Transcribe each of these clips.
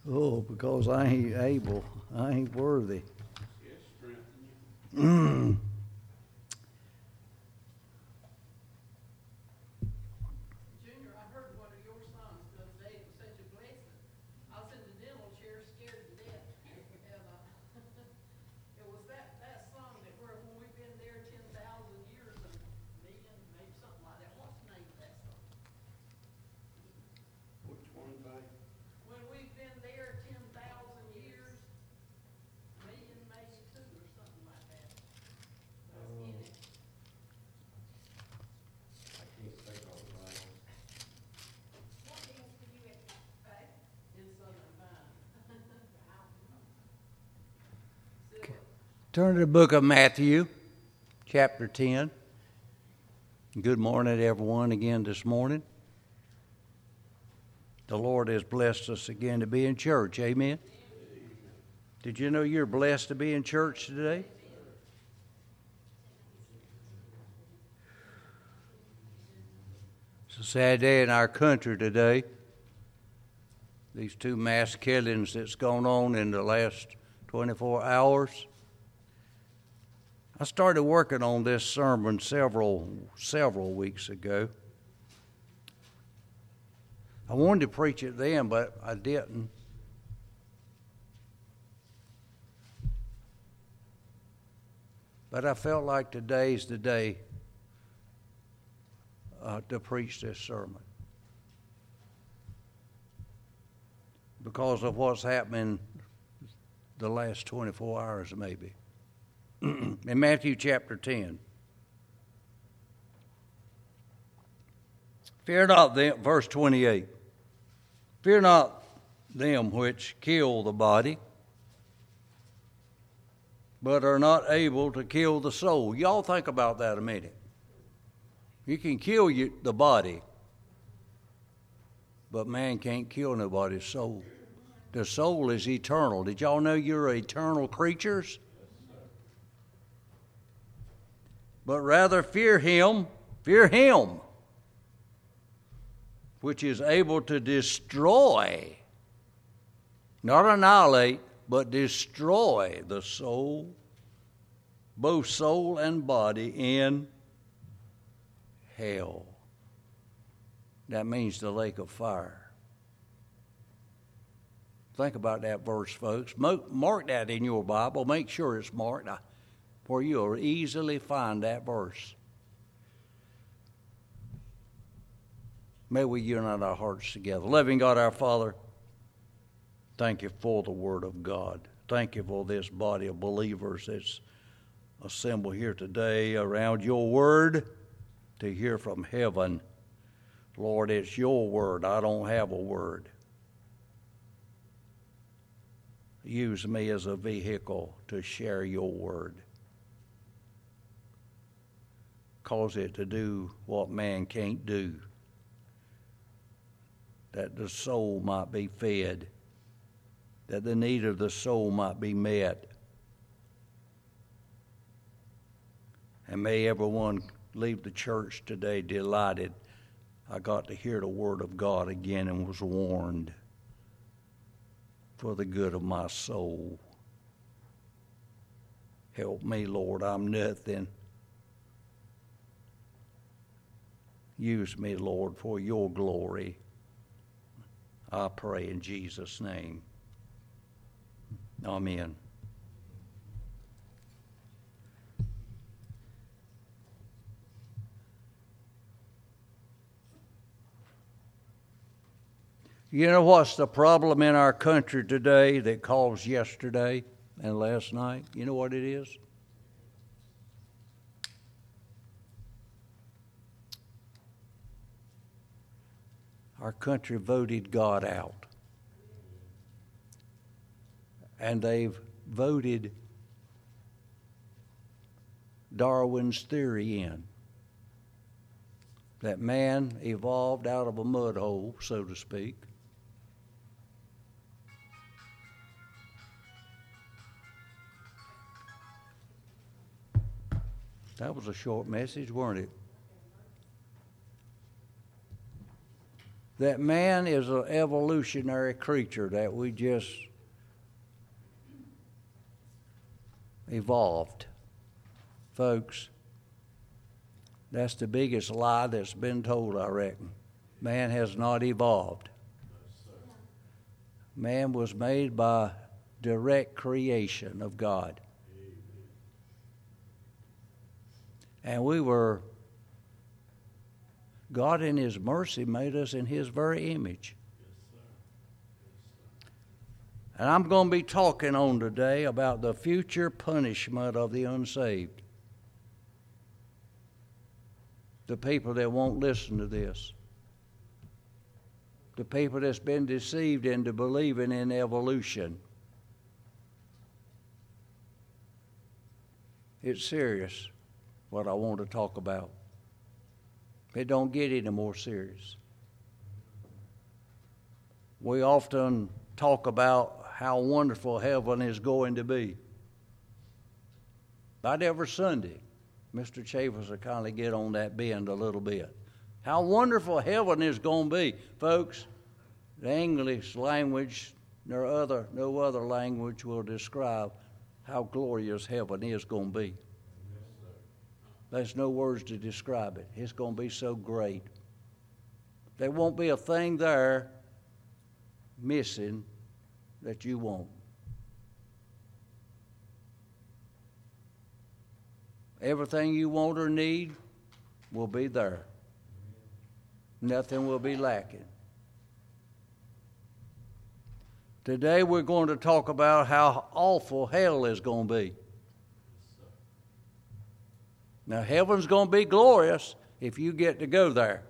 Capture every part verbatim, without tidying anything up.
Oh, because I ain't able. I ain't worthy. Yes, strengthen you. Junior, I heard one of your songs the other day. It was such a blessing. I was in the dental chair, scared to death, and uh, it was that that song that where when we've been there ten thousand years and million, maybe something like that. What's the name of that song? Which one, babe? When we've been there ten thousand years, million, maybe two, or something like that. That's in it. I can't think of it right. What dance were you at, babe? In Southern Vine. Turn to the book of Matthew, chapter ten. Good morning to everyone again this morning. The Lord has blessed us again to be in church. Amen. Did you know you're blessed to be in church today? It's a sad day in our country today. These two mass killings that's gone on in the last twenty-four hours. I started working on this sermon several several weeks ago. I wanted to preach it then, but I didn't. But I felt like today's the day uh, to preach this sermon. Because of what's happening the last twenty-four hours maybe. In Matthew chapter ten. Fear not them, verse twenty-eight. Fear not them which kill the body, but are not able to kill the soul. Y'all think about that a minute. You can kill you, the body, but man can't kill nobody's soul. The soul is eternal. Did y'all know you're eternal creatures? But rather fear him, fear him, which is able to destroy, not annihilate, but destroy the soul, both soul and body in hell. That means the lake of fire. Think about that verse, folks. Mark that in your Bible. Make sure it's marked, where you'll easily find that verse. May we unite our hearts together. Loving God our Father, thank you for the Word of God. Thank you for this body of believers that's assembled here today around your Word to hear from heaven. Lord, it's your Word. I don't have a word. Use me as a vehicle to share your Word. Cause it to do what man can't do, that the soul might be fed, that the need of the soul might be met. And may everyone leave the church today delighted. I got to hear the Word of God again and was warned for the good of my soul. Help me, Lord, I'm nothing. Use me, Lord, for your glory. I pray in Jesus' name. Amen. You know what's the problem in our country today that caused yesterday and last night? You know what it is? Our country voted God out. And they've voted Darwin's theory in. That man evolved out of a mud hole, so to speak. That was a short message, weren't it? that man is an evolutionary creature, that we just evolved. Folks, that's the biggest lie that's been told, I reckon. Man has not evolved. Man was made by direct creation of God. And we were, God in His mercy made us in His very image. And I'm going to be talking on today about the future punishment of the unsaved. The people that won't listen to this. The people that's been deceived into believing in evolution. It's serious what I want to talk about. It don't get any more serious. We often talk about how wonderful heaven is going to be. About every Sunday, Mister Chaffers will kind of get on that bend a little bit. How wonderful heaven is going to be. Folks, the English language, nor other, no other language will describe how glorious heaven is going to be. There's no words to describe it. It's going to be so great. There won't be a thing there missing that you won't. Everything you want or need will be there. Nothing will be lacking. Today we're going to talk about how awful hell is going to be. Now, heaven's going to be glorious if you get to go there.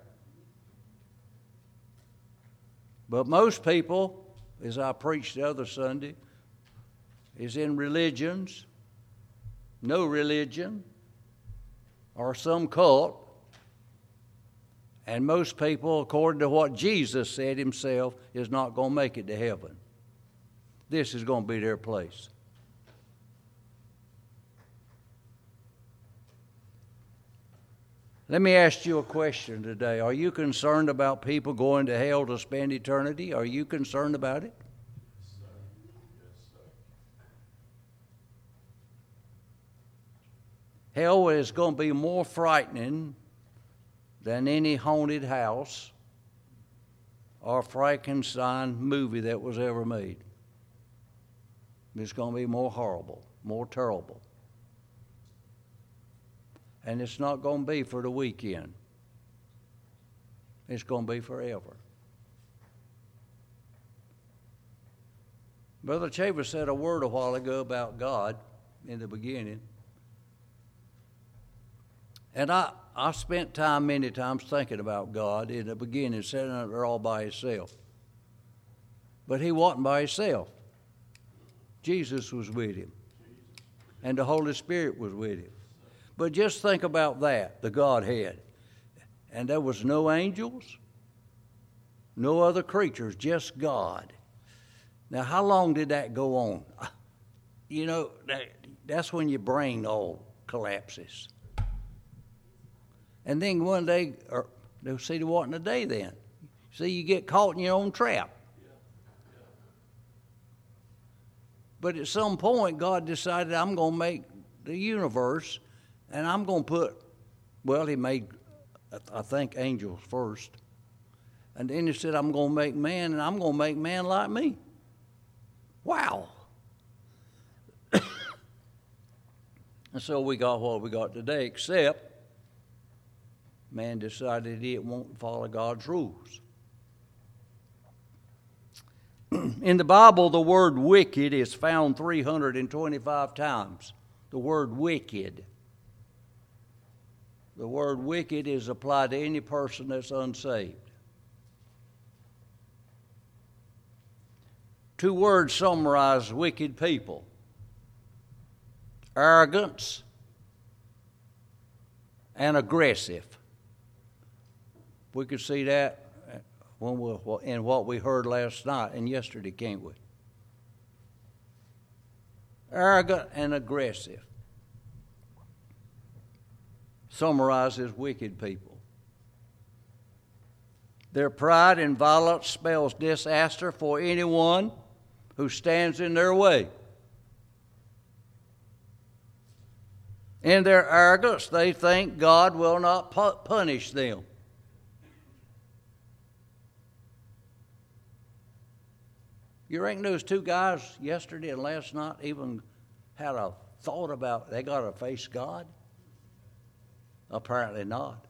But most people, as I preached the other Sunday, is in religions, no religion, or some cult. And most people, according to what Jesus said Himself, is not going to make it to heaven. This is going to be their place. Let me ask you a question today. Are you concerned about people going to hell to spend eternity? Are you concerned about it? Yes, sir. Yes, sir. Hell is going to be more frightening than any haunted house or Frankenstein movie that was ever made. It's going to be more horrible, more terrible. And it's not going to be for the weekend. It's going to be forever. Brother Chaffers said a word a while ago about God in the beginning. And I, I spent time many times thinking about God in the beginning, sitting out there all by Himself. But He wasn't by Himself. Jesus was with Him. And the Holy Spirit was with Him. But just think about that, the Godhead. And there was no angels, no other creatures, just God. Now, how long did that go on? You know, that, that's when your brain all collapses. And then one day, or they'll see there wasn't a day then. See, you get caught in your own trap. But at some point, God decided, I'm going to make the universe, and I'm going to put, well, He made, I think, angels first. And then He said, I'm going to make man, and I'm going to make man like me. Wow. And so we got what we got today, except man decided he didn't want to follow God's rules. In the Bible, the word wicked is found three hundred twenty-five times. The word wicked. The word wicked is applied to any person that's unsaved. Two words summarize wicked people: arrogance and aggressive. We could see that when we, in what we heard last night and yesterday, can't we? Arrogant and aggressive summarizes wicked people. Their pride and violence spells disaster for anyone who stands in their way. In their arrogance, they think God will not pu- punish them. You reckon those two guys yesterday and last night even had a thought about they got to face God? Apparently not.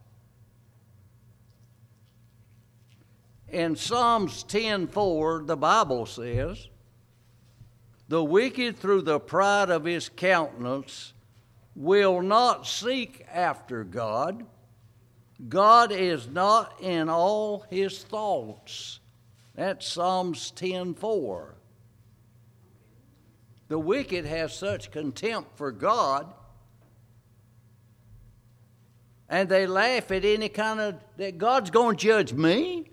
In Psalms ten four, the Bible says, "The wicked through the pride of his countenance will not seek after God. God is not in all his thoughts." That's Psalms ten four. The wicked have such contempt for God, and they laugh at any kind of, that God's going to judge me.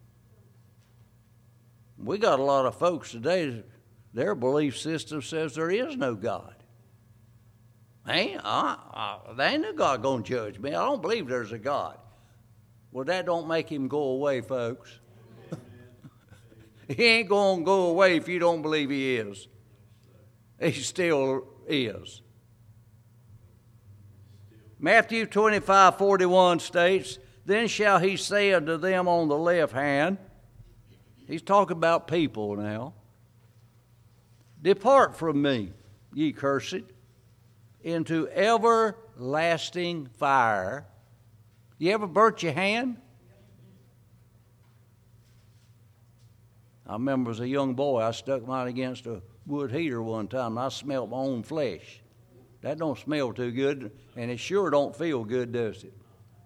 We got a lot of folks today, their belief system says there is no God. Ain't, uh, uh, there ain't no God going to judge me. I don't believe there's a God. Well, that don't make him go away, folks. He ain't going to go away if you don't believe he is. He still is. Matthew twenty-five forty-one states, "Then shall he say unto them on the left hand," he's talking about people now, "Depart from me, ye cursed, into everlasting fire." You ever burnt your hand? I remember as a young boy, I stuck mine against a wood heater one time, and I smelled my own flesh. That don't smell too good, and it sure don't feel good, does it?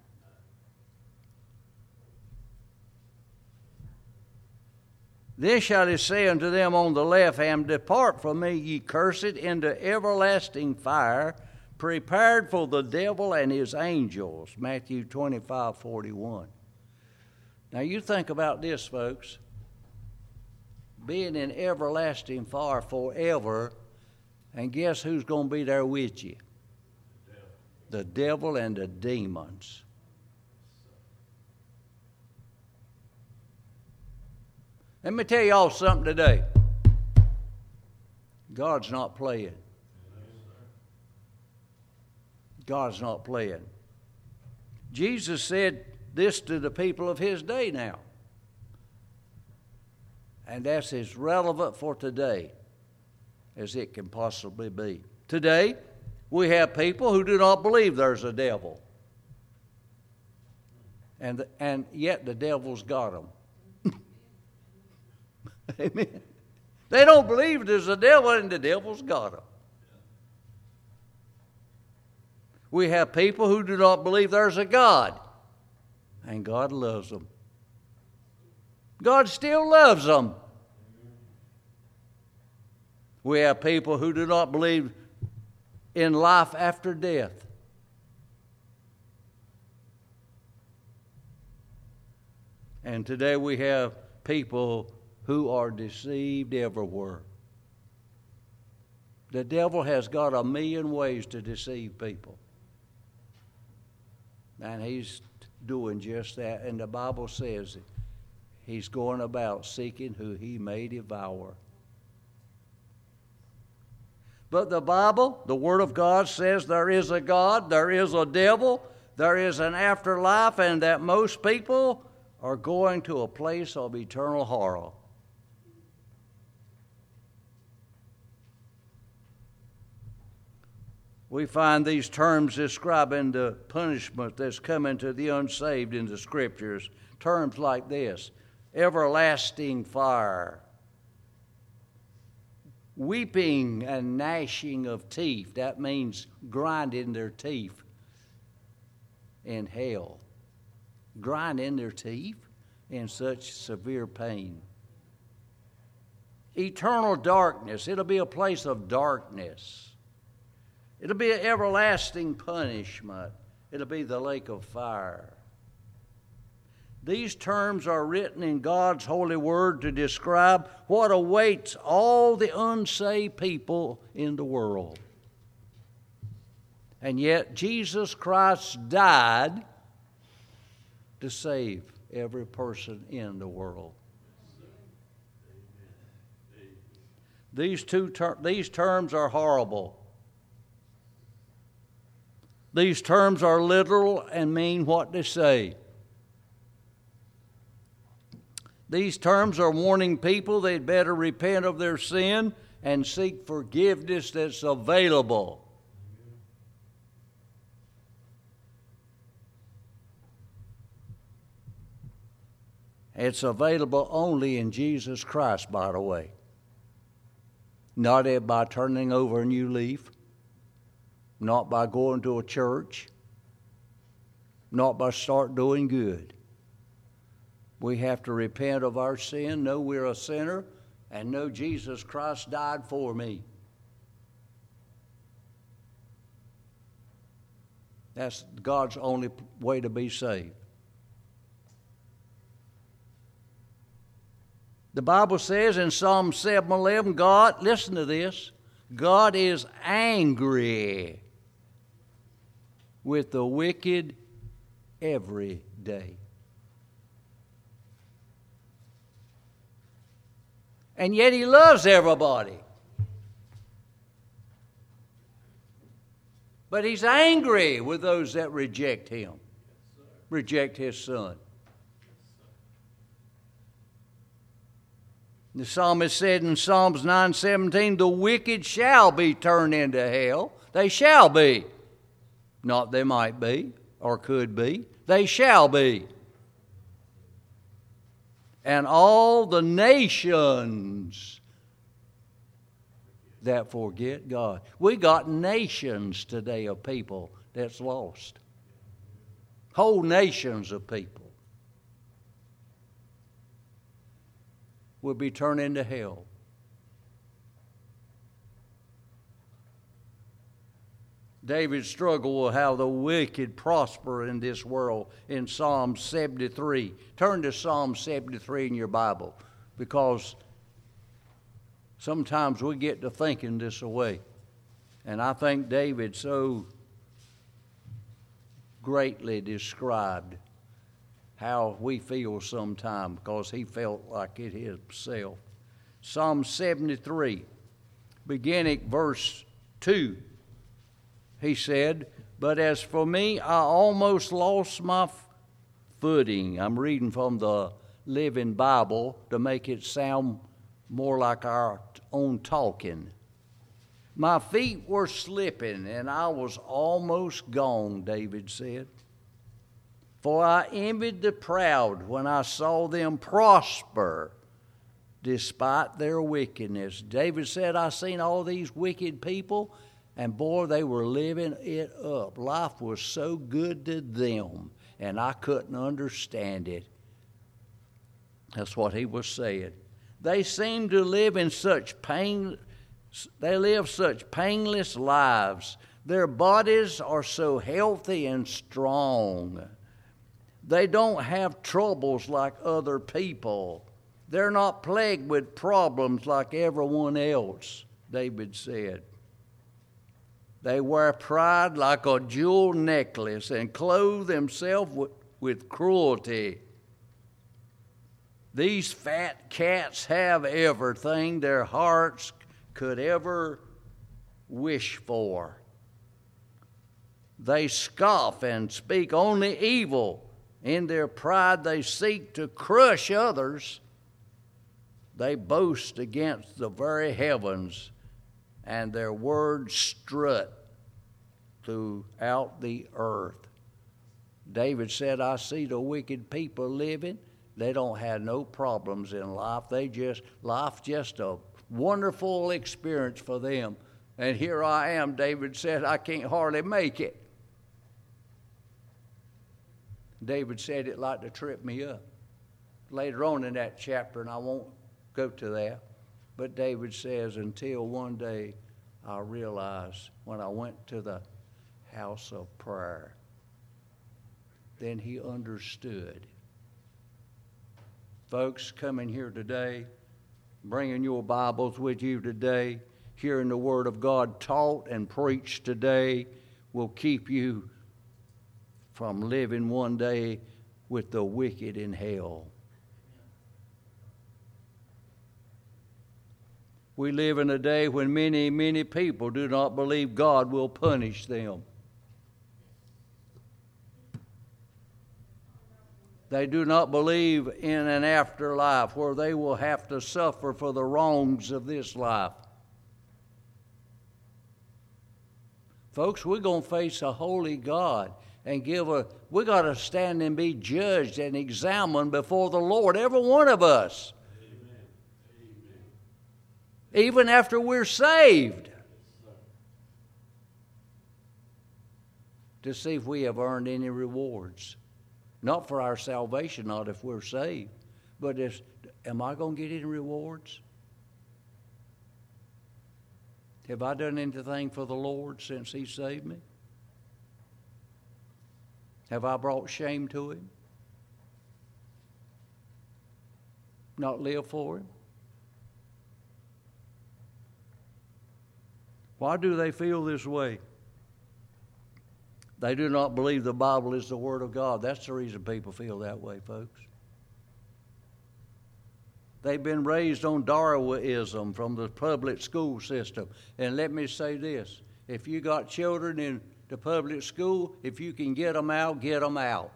"Then shall he say unto them on the left hand, Depart from me, ye cursed, into everlasting fire, prepared for the devil and his angels." Matthew twenty-five forty-one. Now you think about this, folks. Being in everlasting fire forever, and guess who's going to be there with you? The devil and the demons. Let me tell y'all something today. God's not playing. God's not playing. Jesus said this to the people of his day now. And that's as relevant for today as it can possibly be. Today, we have people who do not believe there's a devil. And, and yet the devil's got them. Amen. They don't believe there's a devil, and the devil's got them. We have people who do not believe there's a God, and God loves them. God still loves them. We have people who do not believe in life after death. And today we have people who are deceived everywhere. The devil has got a million ways to deceive people. And he's doing just that. And the Bible says it. He's going about seeking who he may devour. But the Bible, the Word of God, says there is a God, there is a devil, there is an afterlife, and that most people are going to a place of eternal horror. We find these terms describing the punishment that's coming to the unsaved in the Scriptures. Terms like this: everlasting fire, weeping and gnashing of teeth. That means grinding their teeth in hell. Grinding their teeth in such severe pain. Eternal darkness. It'll be a place of darkness. It'll be an everlasting punishment. It'll be the lake of fire. These terms are written in God's holy word to describe what awaits all the unsaved people in the world. And yet Jesus Christ died to save every person in the world. These two ter- these terms are horrible. These terms are literal and mean what they say. These terms are warning people they'd better repent of their sin and seek forgiveness that's available. It's available only in Jesus Christ, by the way. Not by turning over a new leaf, not by going to a church, not by start doing good. We have to repent of our sin, know we're a sinner, and know Jesus Christ died for me. That's God's only way to be saved. The Bible says in Psalm seven eleven, God, listen to this, God is angry with the wicked every day. And yet He loves everybody. But He's angry with those that reject Him, reject His Son. The psalmist said in Psalms nine seventeen, the wicked shall be turned into hell. They shall be. Not they might be or could be. They shall be. And all the nations that forget God. We got nations today of people that's lost. Whole nations of people will be turned into hell. David struggled with how the wicked prosper in this world in Psalm seventy-three. Turn to Psalm seventy-three in your Bible, because sometimes we get to thinking this way. And I think David so greatly described how we feel sometimes, because he felt like it himself. Psalm seventy-three, beginning verse two. He said, but as for me, I almost lost my footing. I'm reading from the Living Bible to make it sound more like our own talking. My feet were slipping and I was almost gone, David said. For I envied the proud when I saw them prosper despite their wickedness. David said, I seen all these wicked people, and boy, they were living it up. Life was so good to them, and I couldn't understand it. That's what he was saying. They seem to live in such pain, they live such painless lives. Their bodies are so healthy and strong. They don't have troubles like other people. They're not plagued with problems like everyone else, David said. They wear pride like a jewel necklace and clothe themselves with, with cruelty. These fat cats have everything their hearts could ever wish for. They scoff and speak only evil. In their pride, they seek to crush others. They boast against the very heavens, and their words strut throughout the earth. David said, I see the wicked people living. They don't have no problems in life. They just, life just a wonderful experience for them. And here I am, David said, I can't hardly make it. David said it like to trip me up. Later on in that chapter, and I won't go to that, but David says, until one day I realized when I went to the house of prayer, then he understood. Folks, coming here today, bringing your Bibles with you today, hearing the Word of God taught and preached today will keep you from living one day with the wicked in hell. We live in a day when many, many people do not believe God will punish them. They do not believe in an afterlife where they will have to suffer for the wrongs of this life. Folks, we're going to face a holy God and give a, we got to stand and be judged and examined before the Lord, every one of us. Amen. Amen. Even after we're saved. To see if we have earned any rewards. Not for our salvation, not if we're saved. But if, am I going to get any rewards? Have I done anything for the Lord since He saved me? Have I brought shame to Him? Not lived for Him? Why do they feel this way? They do not believe the Bible is the Word of God. That's the reason people feel that way, folks. They've been raised on Darwinism from the public school system. And let me say this. If you got children in the public school, if you can get them out, get them out.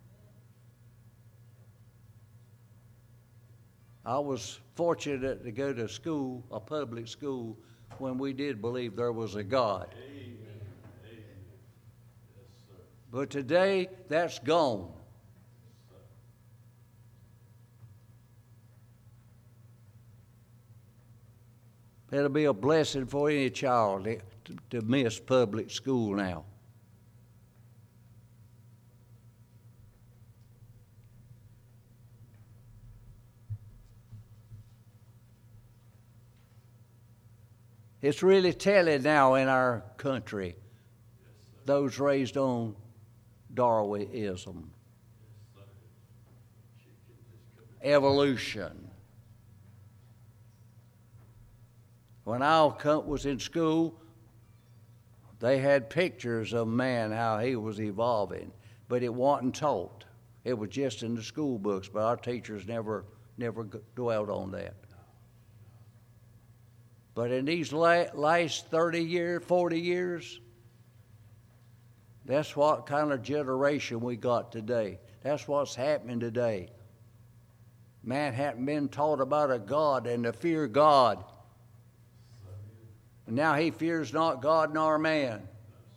I was fortunate to go to school, a public school, when we did believe there was a God. Amen. Amen. Yes, sir. But today, that's gone. It'll be a blessing for any child to, to miss public school now. It's really telling now in our country, those raised on Darwinism, evolution. When I was in school, they had pictures of man, how he was evolving, but it wasn't taught. It was just in the school books, but our teachers never, never dwelled on that. But in these last thirty years, forty years, that's what kind of generation we got today. That's what's happening today. Man hadn't been taught about a God and to fear God. And now he fears not God nor man.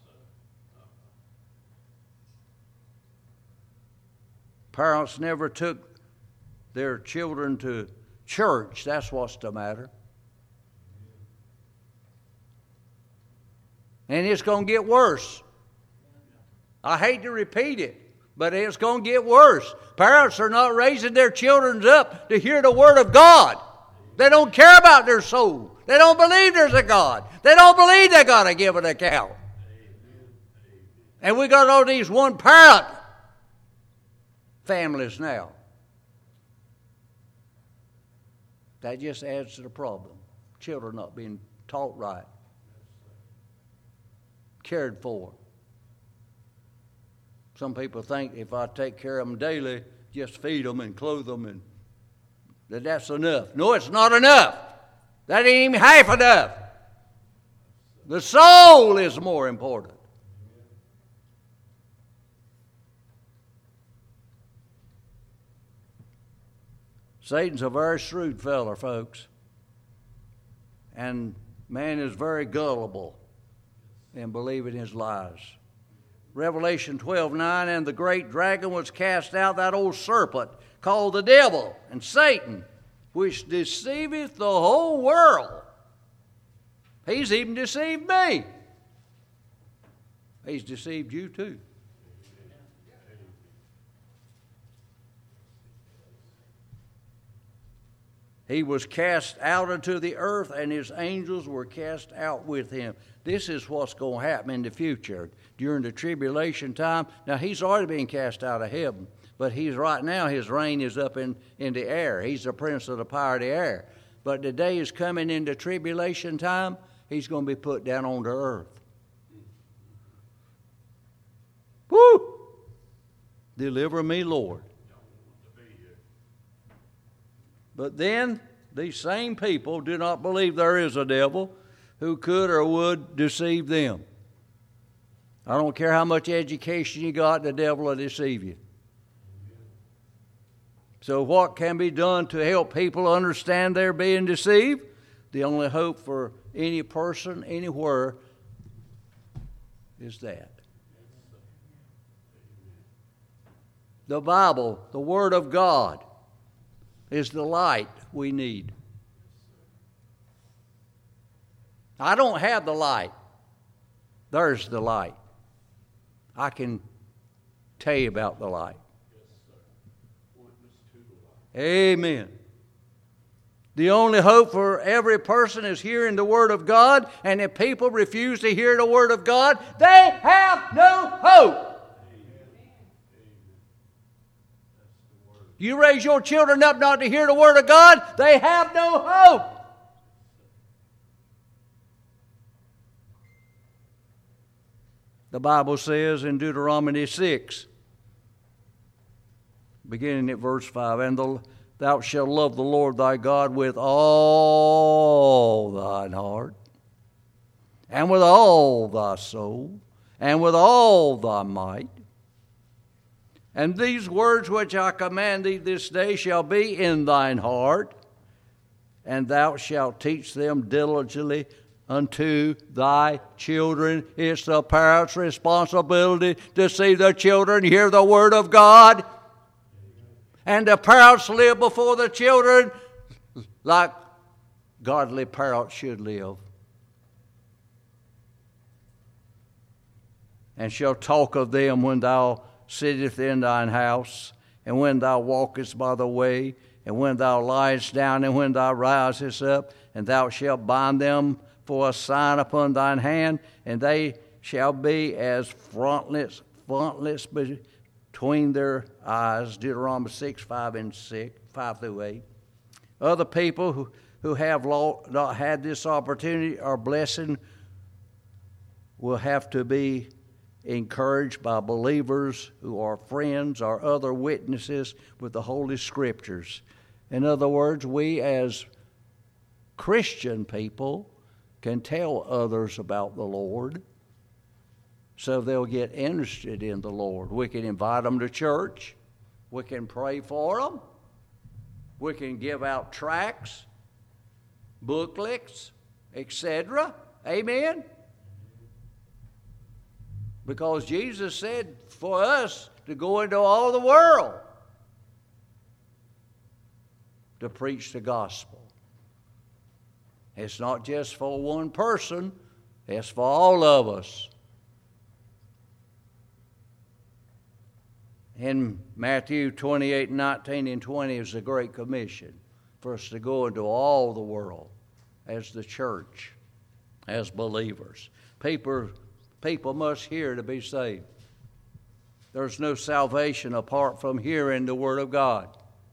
Parents never took their children to church. That's what's the matter. And it's going to get worse. I hate to repeat it, but it's going to get worse. Parents are not raising their children up to hear the Word of God. They don't care about their soul. They don't believe there's a God. They don't believe they got to give an account. And we got all these one-parent families now. That just adds to the problem. Children not being taught right, cared for. Some people think if I take care of them daily, just feed them and clothe them, and that that's enough. No, it's not enough. That ain't even half enough. The soul is more important. Satan's a very shrewd feller, folks. And man is very gullible in believing his lies. Revelation twelve nine, and the great dragon was cast out, that old serpent, called the devil and Satan, which deceiveth the whole world. He's even deceived me. He's deceived you too. He was cast out into the earth, and his angels were cast out with him. This is what's going to happen in the future during the tribulation time. Now, he's already been cast out of heaven, but he's right now, his reign is up in, in the air. He's the prince of the power of the air. But the day is coming into tribulation time, he's going to be put down on the earth. Woo! Deliver me, Lord. But then these same people do not believe there is a devil who could or would deceive them. I don't care how much education you got, the devil will deceive you. So what can be done to help people understand they're being deceived? The only hope for any person anywhere is that. The Bible, the Word of God, is the light we need. I don't have the light. There's the light. I can tell you about the light. Amen. The only hope for every person is hearing the Word of God, and if people refuse to hear the Word of God, they have no hope. You raise your children up not to hear the Word of God, they have no hope. The Bible says in Deuteronomy six, beginning at verse five, and the, thou shalt love the Lord thy God with all thine heart, and with all thy soul, and with all thy might. And these words which I command thee this day shall be in thine heart, and thou shalt teach them diligently unto thy children. It's the parents' responsibility to see the children hear the Word of God. And the parents live before the children like godly parents should live. And shall talk of them when thou sittest in thine house, and when thou walkest by the way, and when thou liest down, and when thou risest up, and thou shalt bind them for a sign upon thine hand, and they shall be as frontlets, frontlets between their eyes. Deuteronomy six, five and six, five through eight. Other people who, who have law, not had this opportunity or blessing will have to be encouraged by believers who are friends or other witnesses with the Holy Scriptures. In other words, we as Christian people can tell others about the Lord so they'll get interested in the Lord. We can invite them to church. We can pray for them. We can give out tracts, booklets, et cetera. Amen? Because Jesus said for us to go into all the world to preach the gospel. It's not just for one person, it's for all of us. In Matthew twenty-eight, nineteen, and twenty is the Great Commission for us to go into all the world as the church, as believers. People, people must hear to be saved. There's no salvation apart from hearing the Word of God.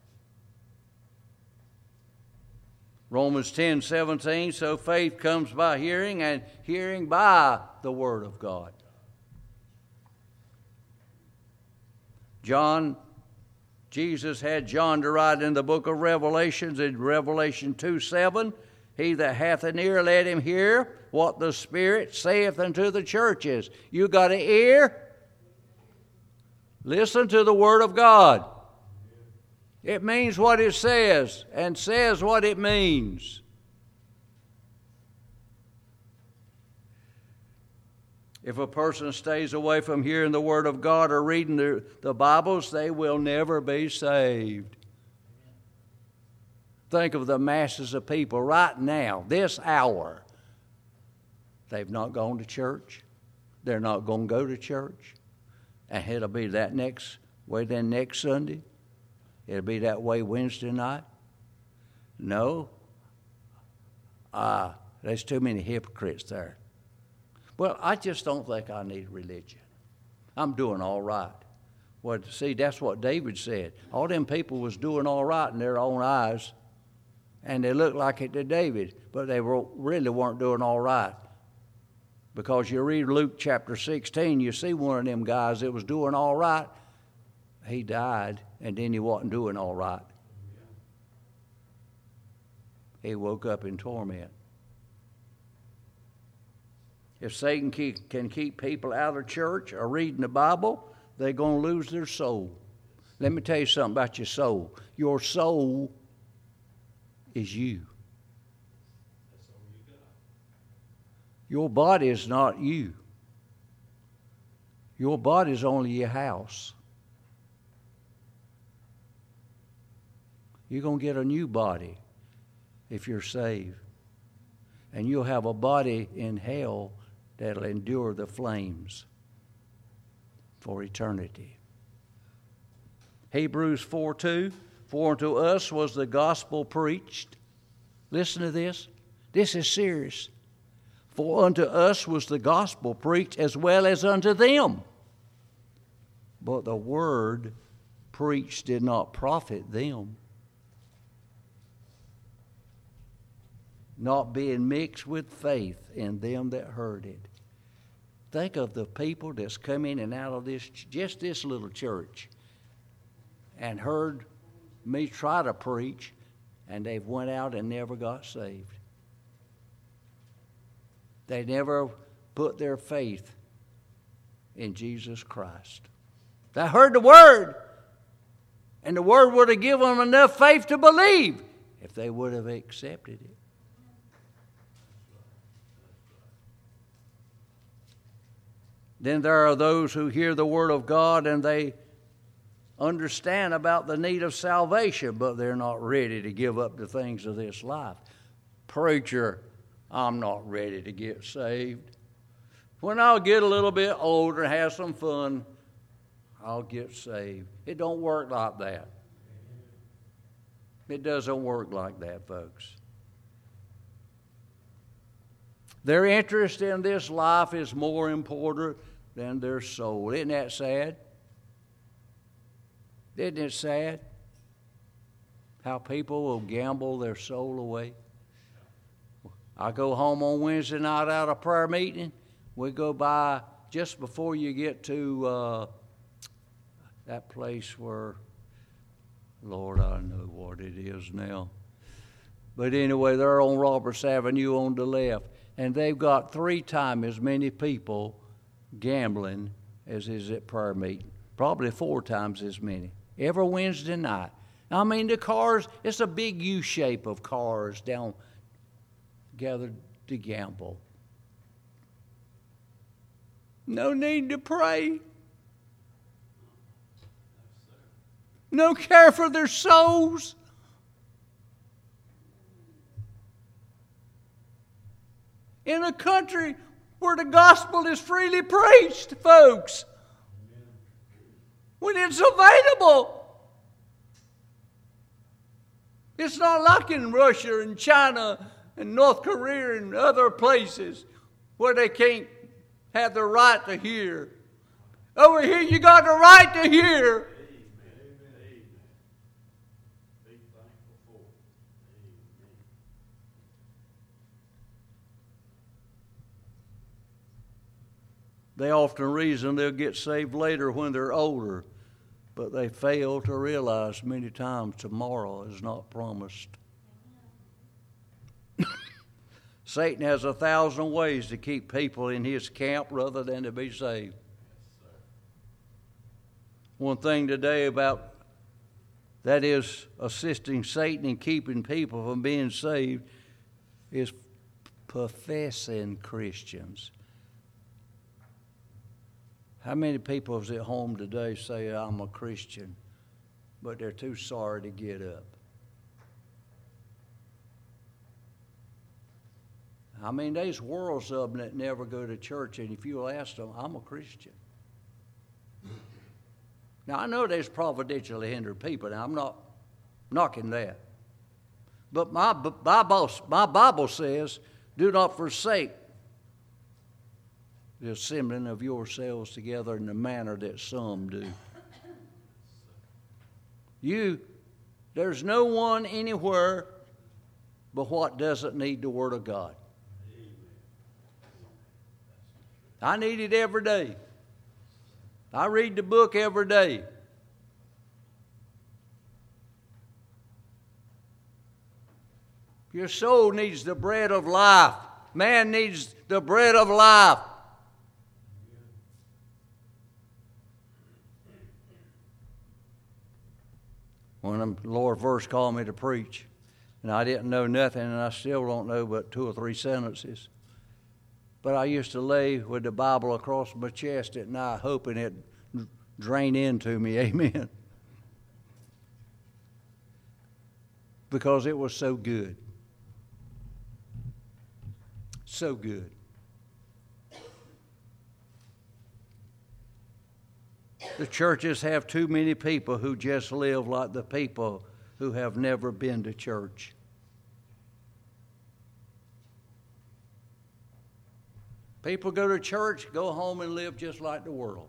Romans ten, seventeen, so faith comes by hearing, and hearing by the Word of God. John, Jesus had John to write in the book of Revelations, in Revelation two, seven, he that hath an ear, let him hear what the Spirit saith unto the churches. You got an ear? Listen to the Word of God. It means what it says and says what it means. If a person stays away from hearing the Word of God or reading the, the Bibles, they will never be saved. Think of the masses of people right now, this hour. They've not gone to church. They're not going to go to church. And it'll be that next way then next Sunday. It'll be that way Wednesday night. No. Uh, there's too many hypocrites there. Well, I just don't think I need religion. I'm doing all right. Well, see, that's what David said. All them people was doing all right in their own eyes, and they looked like it to David, but they were, really weren't doing all right. Because you read Luke chapter sixteen, you see one of them guys that was doing all right. He died, and then he wasn't doing all right. he woke up in torment. If Satan can keep people out of church or reading the Bible, they're going to lose their soul. Let me tell you something about your soul. Your soul is you. That's all you got. Your body is not you. Your body is only your house. You're going to get a new body if you're saved. And you'll have a body in hell that'll endure the flames for eternity. Hebrews four two, for unto us was the gospel preached. Listen to this. This is serious. For unto us was the gospel preached as well as unto them. But the word preached did not profit them, not being mixed with faith in them that heard it. Think of the people that's come in and out of this, just this little church, and heard me try to preach, and they've went out and never got saved. They never put their faith in Jesus Christ. They heard the word, and the word would have given them enough faith to believe if they would have accepted it. Then there are those who hear the word of God and they understand about the need of salvation, but they're not ready to give up the things of this life. Preacher, I'm not ready to get saved. When I'll get a little bit older and have some fun, I'll get saved. It don't work like that. It doesn't work like that, folks. Their interest in this life is more important than their soul. Isn't that sad? Isn't it sad how people will gamble their soul away? I go home on Wednesday night out of prayer meeting. We go by just before you get to uh, that place where, Lord, I know what it is now. But anyway, they're on Roberts Avenue on the left. And they've got three times as many people gambling as is at prayer meeting. Probably four times as many. Every Wednesday night. I mean, the cars, it's a big U shape of cars down gathered to gamble. No need to pray. No care for their souls. In a country where the gospel is freely preached, folks. When it's available. It's not like in Russia and China and North Korea and other places where they can't have the right to hear. Over here you got the right to hear. They often reason they'll get saved later when they're older, but they fail to realize many times tomorrow is not promised. Satan has a thousand ways to keep people in his camp rather than to be saved. One thing today about that is assisting Satan in keeping people from being saved is professing Christians. How many people is at home today say, I'm a Christian, but they're too sorry to get up? I mean, there's worlds of them that never go to church, and if you'll ask them, I'm a Christian. Now, I know there's providentially hindered people, and I'm not knocking that. But my Bible, my Bible says, do not forsake the assembling of yourselves together in the manner that some do. You, there's no one anywhere but what doesn't need the Word of God. I need it every day. I read the book every day. Your soul needs the bread of life. Man needs the bread of life. When the Lord first called me to preach, and I didn't know nothing, and I still don't know but two or three sentences. But I used to lay with the Bible across my chest at night, hoping it'd drain into me. Amen. Because it was so good. So good. The churches have too many people who just live like the people who have never been to church. People go to church, go home and live just like the world.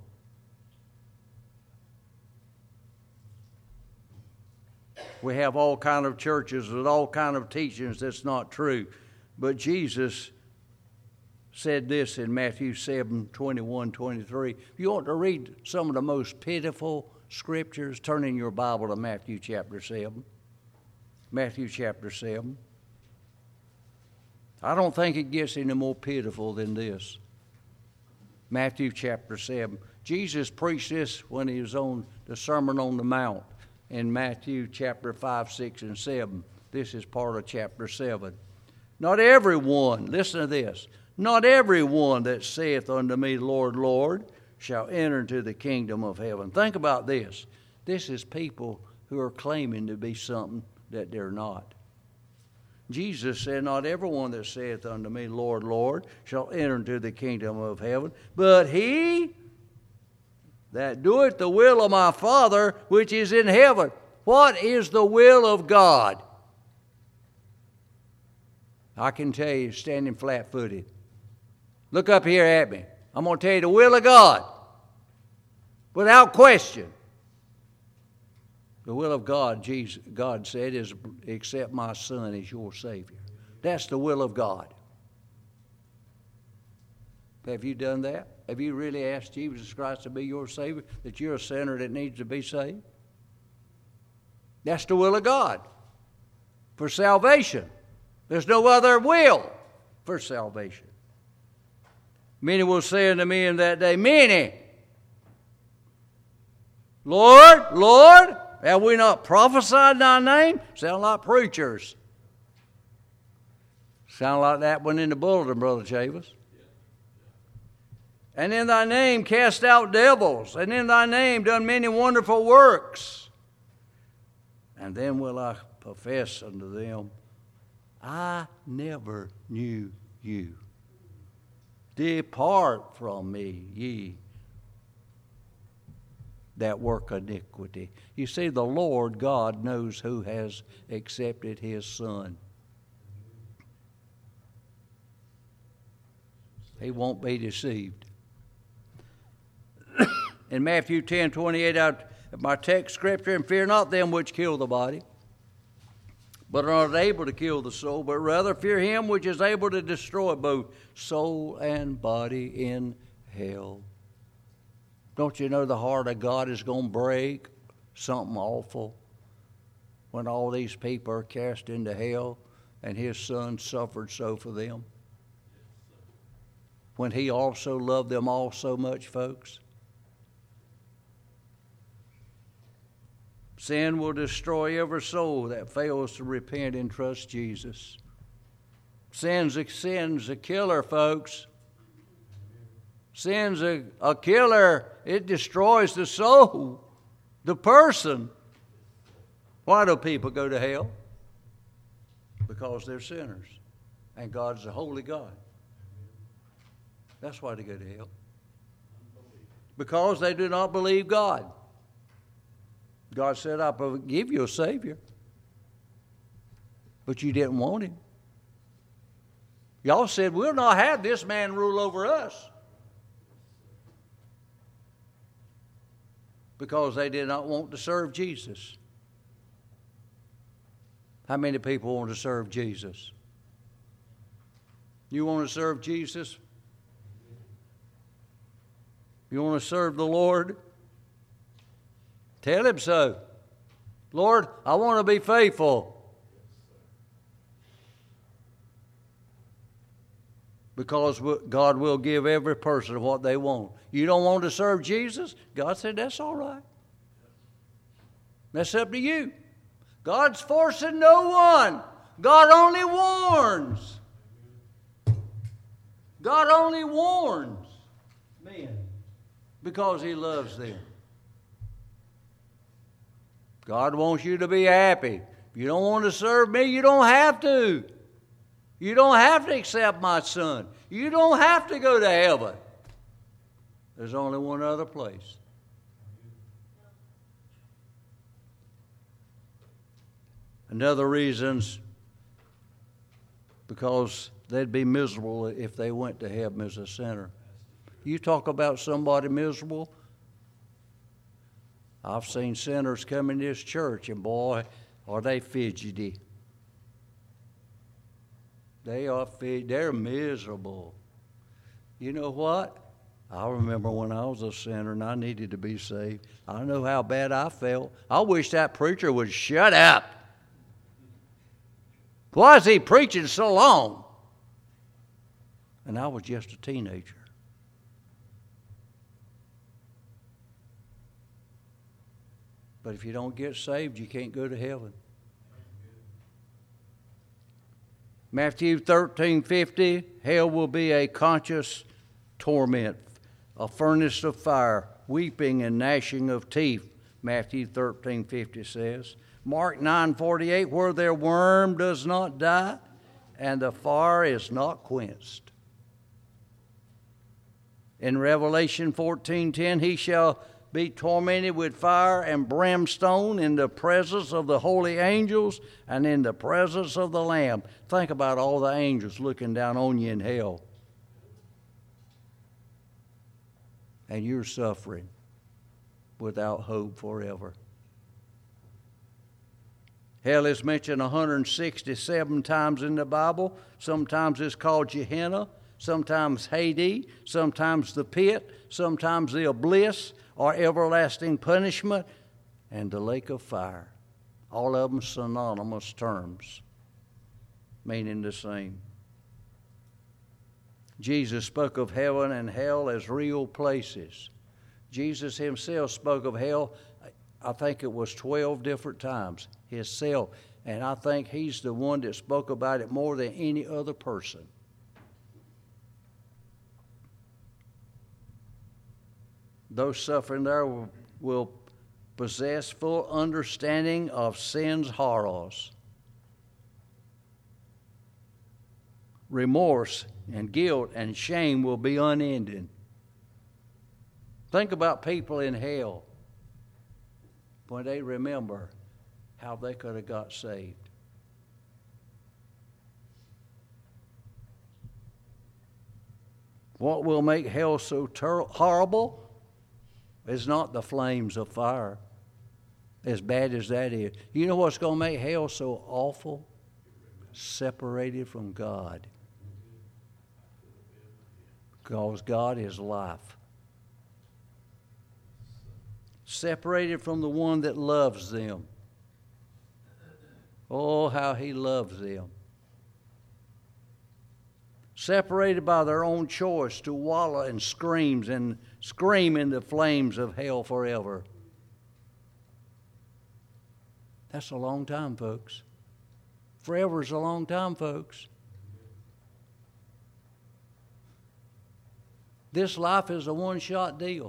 We have all kind of churches with all kind of teachings that's not true. But Jesus said this in Matthew seven, twenty-one, twenty-three. If you want to read some of the most pitiful scriptures, turn in your Bible to Matthew chapter seven. Matthew chapter seven. I don't think it gets any more pitiful than this. Matthew chapter seven. Jesus preached this when he was on the Sermon on the Mount in Matthew chapter five, six, and seven. This is part of chapter seven. Not everyone, listen to this, not everyone that saith unto me, Lord, Lord, shall enter into the kingdom of heaven. Think about this. This is people who are claiming to be something that they're not. Jesus said, not everyone that saith unto me, Lord, Lord, shall enter into the kingdom of heaven, but he that doeth the will of my Father which is in heaven. What is the will of God? I can tell you, standing flat-footed. Look up here at me. I'm going to tell you the will of God. Without question. The will of God, Jesus, God said, is accept my Son as your Savior. That's the will of God. Have you done that? Have you really asked Jesus Christ to be your Savior? That you're a sinner that needs to be saved? That's the will of God for salvation. There's no other will for salvation. Many will say unto me in that day, many, Lord, Lord, have we not prophesied in thy name? Sound like preachers. Sound like that one in the bulletin, Brother Chavis. And in thy name cast out devils, and in thy name done many wonderful works. And then will I profess unto them, I never knew you. Depart from me, ye that work iniquity. You see, the Lord God knows who has accepted his Son. He won't be deceived. In Matthew ten, twenty-eight, out of my text scripture, and fear not them which kill the body, but are not able to kill the soul, but rather fear him which is able to destroy both soul and body in hell. Don't you know the heart of God is going to break something awful when all these people are cast into hell and his Son suffered so for them? When he also loved them all so much, folks? Sin will destroy every soul that fails to repent and trust Jesus. Sin's a, sin's a killer, folks. Sin's a, a killer. It destroys the soul, the person. Why do people go to hell? Because they're sinners. And God's a holy God. That's why they go to hell. Because they do not believe God. God said, I'll give you a Savior. But you didn't want him. Y'all said, we'll not have this man rule over us. Because they did not want to serve Jesus. How many people want to serve Jesus? You want to serve Jesus? You want to serve the Lord? Tell him so. Lord, I want to be faithful. because God will give every person what they want. You don't want to serve Jesus? God said, that's all right. That's up to you. God's forcing no one. God only warns. God only warns men because He loves them. God wants you to be happy. If you don't want to serve me, you don't have to. You don't have to accept my Son. You don't have to go to heaven. There's only one other place. Another reason's because they'd be miserable if they went to heaven as a sinner. You talk about somebody miserable. I've seen sinners come in this church, and boy, are they fidgety. They are fid- they're miserable. You know what? I remember when I was a sinner and I needed to be saved. I know how bad I felt. I wish that preacher would shut up. Why is he preaching so long? And I was just a teenager. But if you don't get saved, you can't go to heaven. Matthew thirteen fifty, hell will be a conscious torment, a furnace of fire, weeping and gnashing of teeth, Matthew thirteen fifty says. Mark nine forty-eight, where their worm does not die and the fire is not quenched. In Revelation fourteen ten, he shall be tormented with fire and brimstone in the presence of the holy angels and in the presence of the Lamb. Think about all the angels looking down on you in hell. And you're suffering without hope forever. Hell is mentioned one hundred sixty-seven times in the Bible. Sometimes it's called Gehenna, sometimes Hades, sometimes the pit, sometimes the abyss or everlasting punishment, and the lake of fire. All of them synonymous terms, meaning the same. Jesus spoke of heaven and hell as real places. Jesus himself spoke of hell, I think it was twelve different times, himself. And I think he's the one that spoke about it more than any other person. Those suffering there will, will possess full understanding of sin's horrors. Remorse and guilt and shame will be unending. Think about people in hell when they remember how they could have got saved. What will make hell so ter- horrible is not the flames of fire, as bad as that is. You know what's going to make hell so awful? Separated from God. Because God is life. Separated from the one that loves them. Oh, how he loves them. Separated by their own choice to wallow and screams and scream in the flames of hell forever. That's a long time, folks. Forever is a long time, folks. This life is a one-shot deal.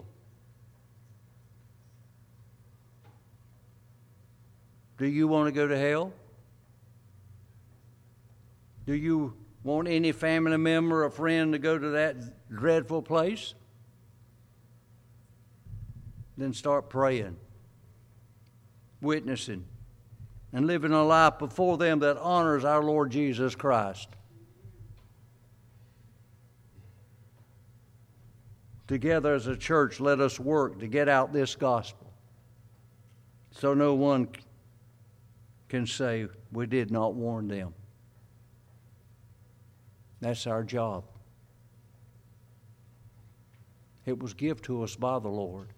Do you want to go to hell? Do you want any family member or friend to go to that dreadful place? Then start praying, witnessing, and living a life before them that honors our Lord Jesus Christ. Together as a church, let us work to get out this gospel so no one can say we did not warn them. That's our job. It was given to us by the Lord.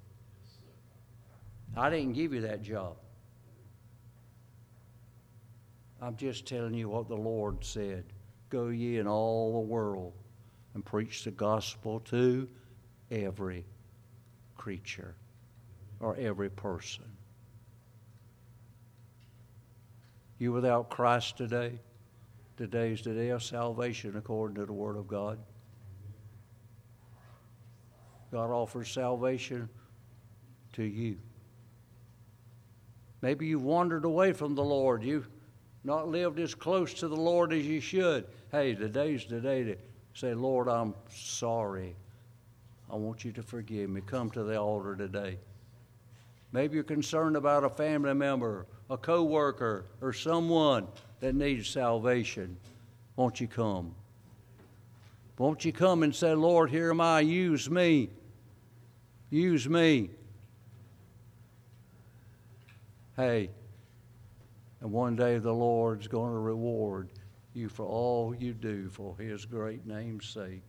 I didn't give you that job. I'm just telling you what the Lord said. Go ye in all the world, and preach the gospel to every creature or every person. You without Christ today, today's the day of salvation according to the Word of God. God offers salvation to you. Maybe you've wandered away from the Lord. You've not lived as close to the Lord as you should. Hey, today's the day to say, Lord, I'm sorry. I want you to forgive me. Come to the altar today. Maybe you're concerned about a family member, a co-worker, or someone that needs salvation. Won't you come? Won't you come and say, Lord, here am I. Use me. Use me. Hey, and one day the Lord's going to reward you for all you do for His great name's sake.